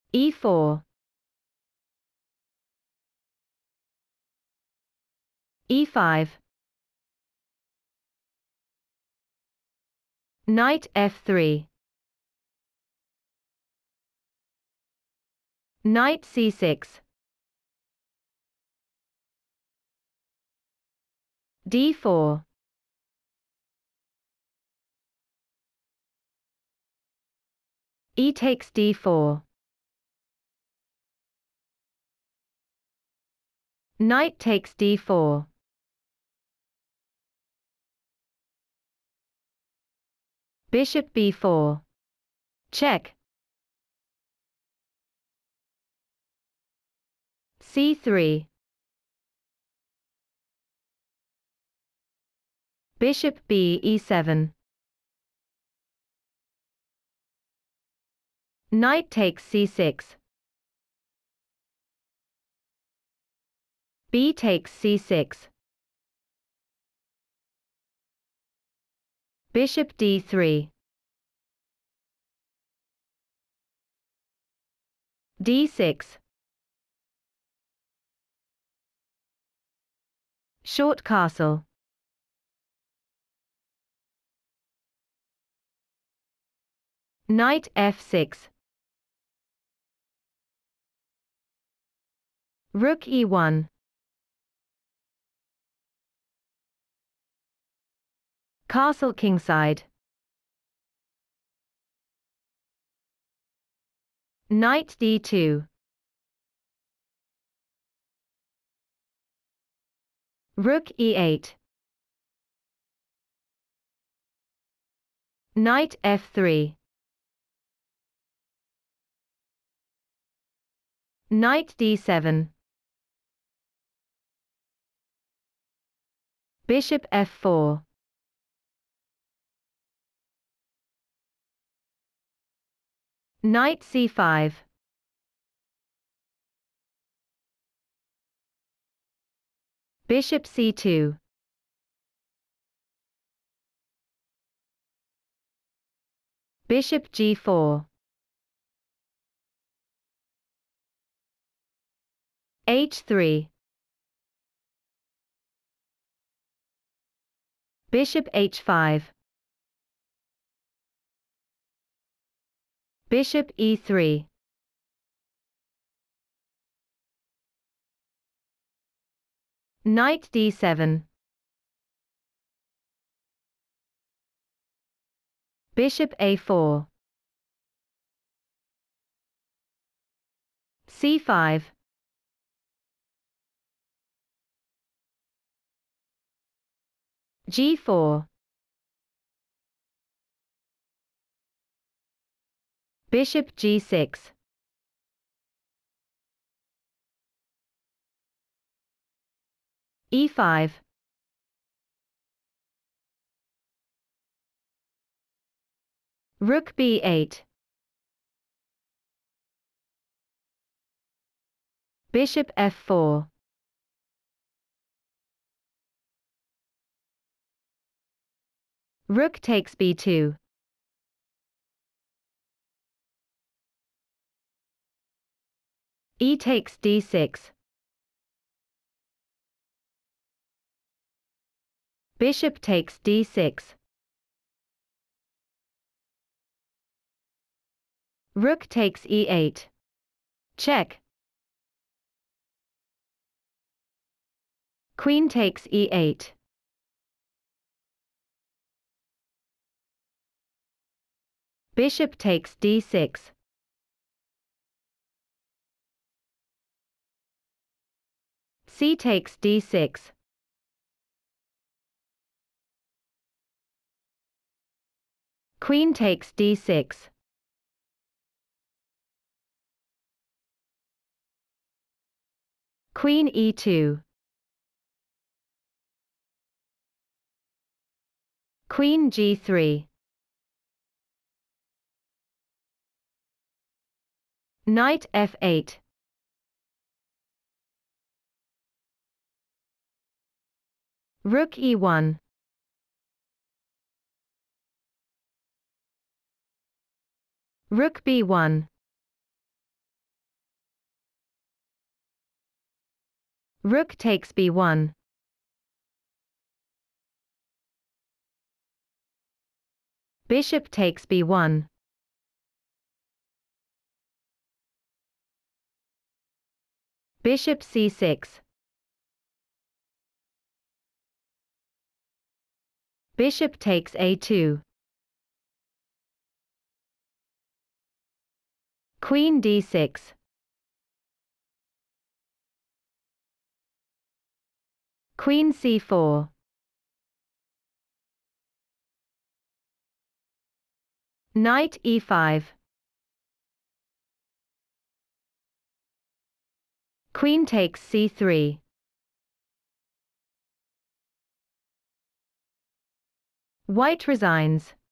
e4, e5, knight f3, knight c6, d4, e takes d4, knight takes d4, bishop b4, check, c3, bishop b e7, knight takes c6, b takes c6, bishop d3, d6, short castle, knight f6, rook e1, castle kingside, knight d2, rook e8, knight f3, knight d7, bishop f4, knight c5, bishop c2, bishop g4, h3, bishop h5, bishop e3, knight d7, bishop a4, c5, g4, bishop g6, e5, rook b8, bishop f4, rook takes b2, e takes d6, bishop takes d6, rook takes e8, check, queen takes e8, bishop takes d6, c takes d6, queen takes d6, queen e2, queen g3, knight f8, rook e1, rook b1, Rook takes b1. Bishop takes b1. Bishop c6. Bishop takes a2. Queen d6. Queen c4. Knight e5. Queen takes c3. White resigns.